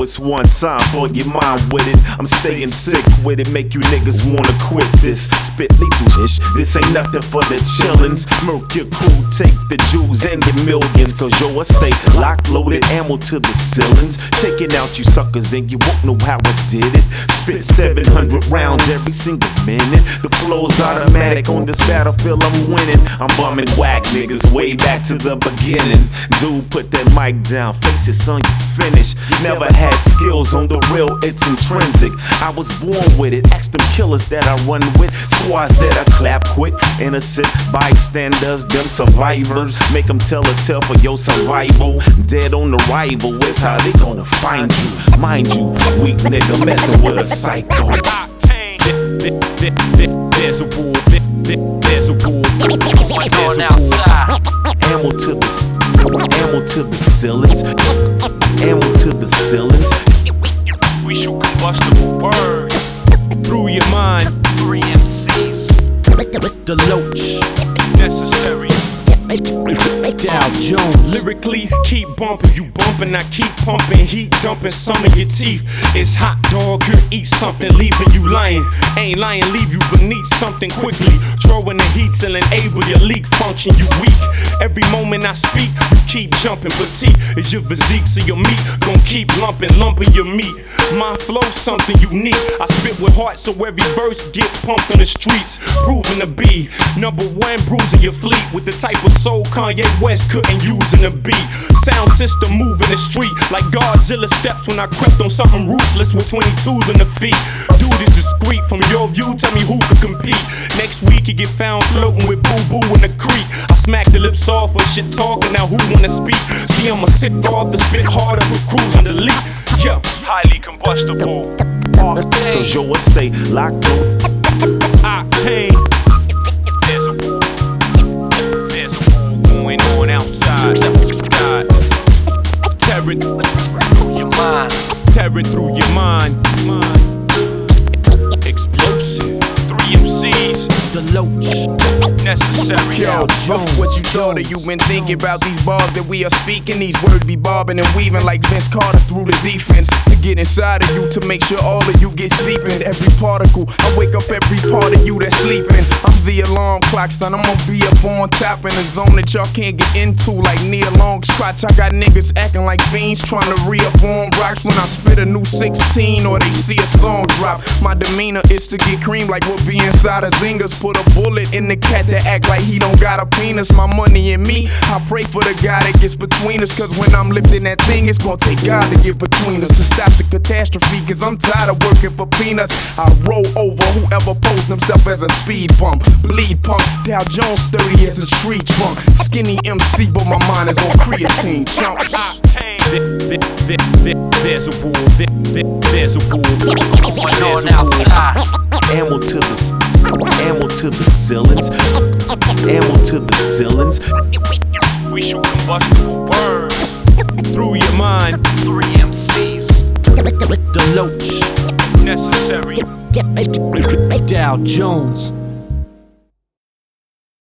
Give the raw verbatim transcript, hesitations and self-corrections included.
it's one time for your mind with it. I'm staying sick with it, make you niggas wanna quit this. Spit lethal ish, this ain't nothing for the chillins. Murk your crew, take the jewels and your millions. Cause yo, I stay locked, loaded, ammo to the ceilings. Taking out you suckers and you won't know how I did it. Spit seven hundred rounds every single minute. The flow's automatic on this battlefield, I'm winning. I'm bumming whack niggas way back to the beginning. Dude, put that mic down, face it son, you finish. Never had skills on the real, it's intrinsic. I was born with it, ask them killers that I run with. Squads that I clap quick, innocent bystanders, them survivors. Make them tell a tale for your survival. Dead on arrival is how they gonna find you. Mind you, weak nigga messing with a psycho. There's a war, there's a war going on outside. Ammo to the, ammo to the ceilings, ammo to the ceilings. We shoot combustible words through your mind. Three M Cs, the Loach, necessary. Dow Jones. Lyrically, keep bumping, you bumping, I keep pumping, heat dumping some of your teeth. It's hot dog, could eat something, leaving you lying. Ain't lying, leave you beneath something quickly. Throwing the heat till enable your leak function, you weak. Every moment I speak, you keep jumping. Petite is your physique, so your meat gon' keep lumping, lumping your meat. My flow something unique. I spit with heart, so every verse get pumped in the streets. Proving to be number one, bruising your fleet with the type of soul Kanye West couldn't use in a beat. Sound system moving the street like Godzilla steps when I crept on something ruthless with twenty-twos in the feet. Dude is discreet from your view, tell me who could compete. Next week you get found floating with Boo Boo in the creek. I smack the lips off with shit talking, now who wanna speak? See, I'm a sick author, spit harder with cruising the leak. Yeah, highly combustible. Cause yo, I stay locked up. Octane. There's a war, there's a war going on outside. Tear it through your mind. Tear it through your mind. Explosive. Three M Cs. The Loach. Necessary. Yo, off what you thought of, you been thinking about these bars that we are speaking. These words be bobbing and weaving like Vince Carter through the defense. To get inside of you, to make sure all of you get deepened. Every particle, I wake up every part of you that's sleeping. I'm the alarm clock, son, I'm gonna be up on top in a zone that y'all can't get into. Like Neil Long's crotch, I got niggas acting like fiends, trying to re-up on rocks when I spit a new sixteen or they see a song drop. My demeanor is to get cream like we'll be inside of Zingers. Put a bullet in the cat that act like he don't got a penis. My money and me, I pray for the guy that gets between us. Cause when I'm lifting that thing, it's gonna take God to get between us. To stop the catastrophe, cause I'm tired of working for peanuts. I roll over whoever posed himself as a speed bump. Bleed punk, Dow Jones sturdy as a tree trunk. Skinny M C, but my mind is on creatine chunks. There's a war, there's a war going on outside. Ammo to the, ammo to the ceilings, ammo to the ceilings. We shoot combustible words through your mind. Three M Cs, the Loach, necessary. Dow Jones.